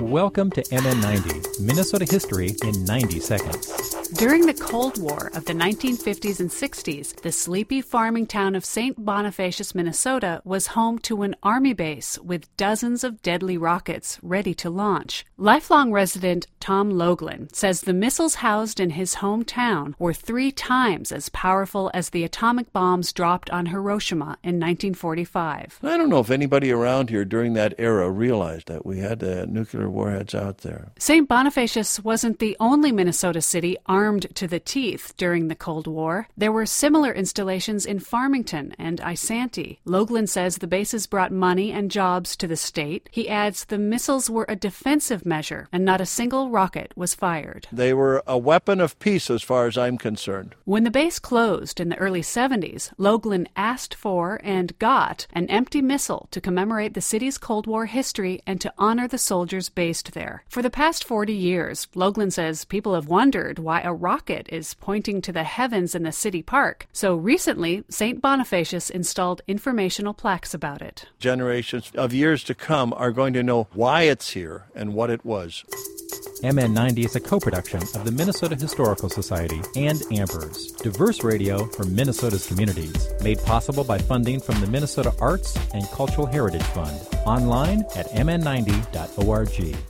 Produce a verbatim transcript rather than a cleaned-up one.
welcome to M N ninety, Minnesota History in ninety seconds. During the Cold War of the nineteen fifties and sixties, the sleepy farming town of Saint Bonifacius, Minnesota, was home to an army base with dozens of deadly rockets ready to launch. Lifelong resident Tom Loughlin says the missiles housed in his hometown were three times as powerful as the atomic bombs dropped on Hiroshima in nineteen forty-five. I don't know if anybody around here during that era realized that we had uh, nuclear warheads out there. Saint Bonifacius wasn't the only Minnesota city armed to the teeth during the Cold War. There were similar installations in Farmington and Isanti. Loughlin says the bases brought money and jobs to the state. He adds the missiles were a defensive measure and not a single rocket was fired. They were a weapon of peace as far as I'm concerned. When the base closed in the early seventies, Loughlin asked for and got an empty missile to commemorate the city's Cold War history and to honor the soldiers based there. For the past forty years, Loughlin says people have wondered why a rocket is pointing to the heavens in the city park. So recently, Saint Bonifacius installed informational plaques about it. Generations of years to come are going to know why it's here and what it was. M N ninety is a co-production of the Minnesota Historical Society and Ampers, diverse radio for Minnesota's communities, made possible by funding from the Minnesota Arts and Cultural Heritage Fund. Online at m n ninety dot org.